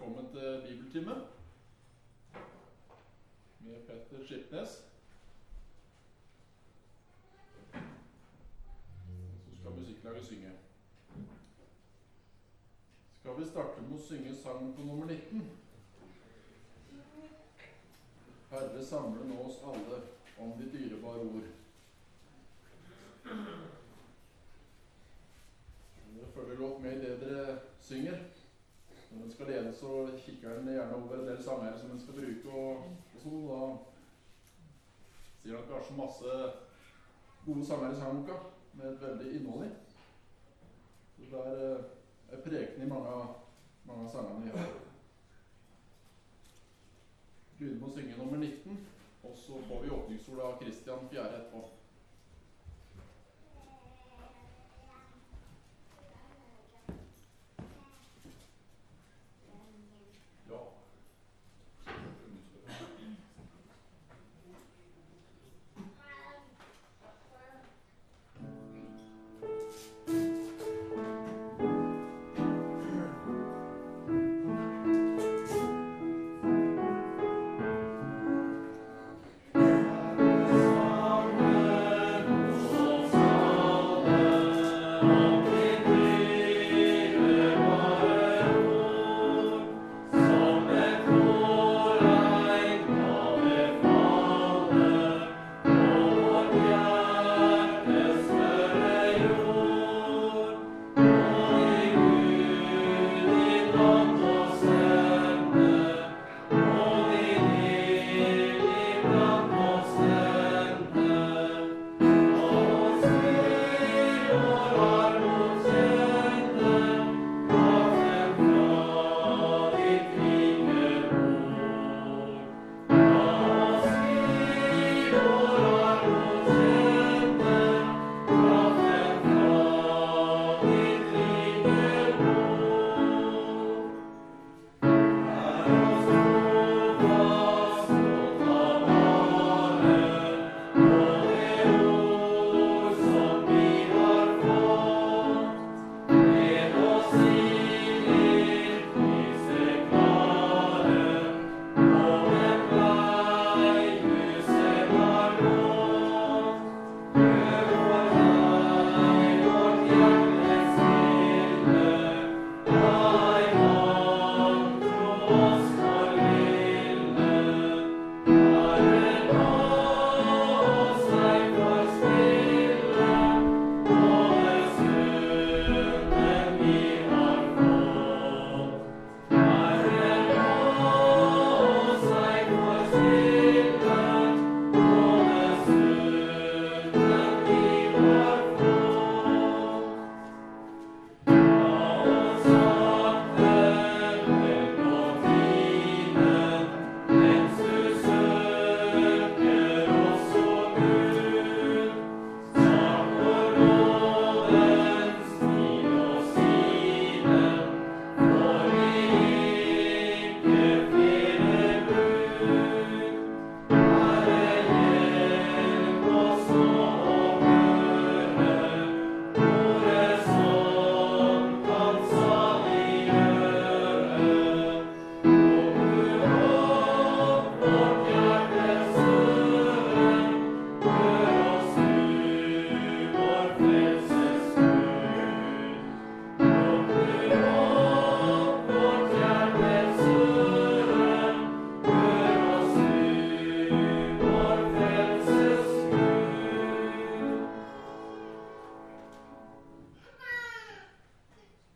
velkommen til Bibeltime med Petter Skipnes. Så skal musikklaget synge. Skal vi starte med å synge sangen på nummer 19? Herre, samle nå oss alle om ditt dyrebare ord. Dere følger godt med i det dere synger. Når den skal lede, så kikker den gjerne over en del sanger som den skal bruke, og så da sier han kanskje masse gode sanger i sangboka med et veldig innhold i. Så det er preken i mange av sangene vi har. Begynner med å synge nummer 19, og så får vi åpningsord av Kristian 4 etterpå.